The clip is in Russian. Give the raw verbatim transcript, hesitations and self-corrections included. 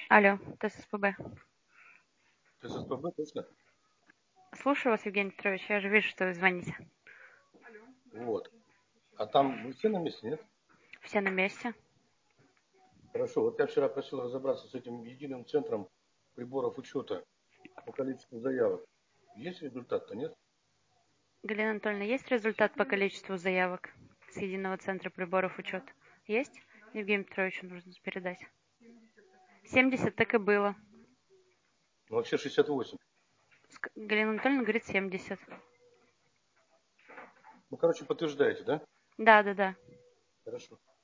Алло, ТССПБ. ТССПБ, точно? Слушаю вас, Евгений Петрович, я же вижу, что вы звоните. Вот. А там вы все на месте, нет? Все на месте. Хорошо. Вот я вчера просил разобраться с этим единым центром приборов учета по количеству заявок. Есть результат-то, нет? Галина Анатольевна, есть результат по количеству заявок с единого центра приборов учета? Есть? Евгению Петровичу нужно передать. семьдесят так и было. Ну, вообще шестьдесят восемь. Ск- Галина Анатольевна говорит семьдесят. Ну, короче, подтверждаете, да? Да, да, да. Хорошо.